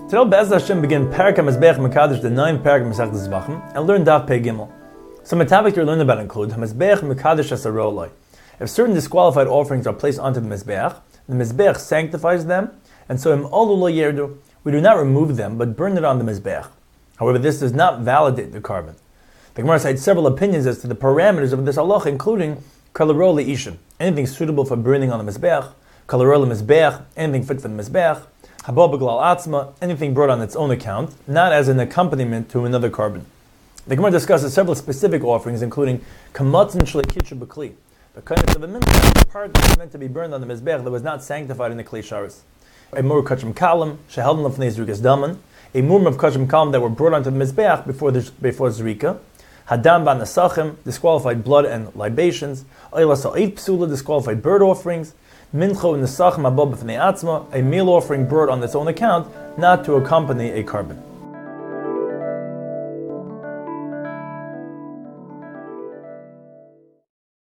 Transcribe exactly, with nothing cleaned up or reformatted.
Today, Be'ez Hashem begin Parak HaMizbeach Mekadosh, the ninth Parak of Masechtas Zvachim, and learn Daf Pei Gimel. Some topics we learn about include HaMizbeach Mekadosh Asarolai. If certain disqualified offerings are placed onto the Mizbeach, the Mizbeach sanctifies them, and so Im Olu Lo Yerdu, we do not remove them, but burn it on the Mizbeach. However, this does not validate the carbon. The Gemara cites several opinions as to the parameters of this halacha, including Kalarol Le'ishin, anything suitable for burning on the Mizbeach, Kalarol Mizbeach, anything fit for the Mizbeach, Haba B'glal Atzma, anything brought on its own account, not as an accompaniment to another carbon. The Gemara discusses several specific offerings, including Kamatzin Shlei Kitcha B'Kli, the kindness of a mincha, the part that was meant to be burned on the Mizbeach that was not sanctified in the Kli Sharis. A Mur Kachim Kalam, Shehalden Lefnei Zrikas Daman, a Mur of Kachim Kalam that were brought onto the Mizbeach before the, before Zrika, Hadam Ban Nesachim, disqualified blood and libations, Oyla Sa'id Psula, disqualified bird offerings, Mincho Nesachim Abba B'Fnei Atzma, a meal offering brought on its own account, not to accompany a carbon.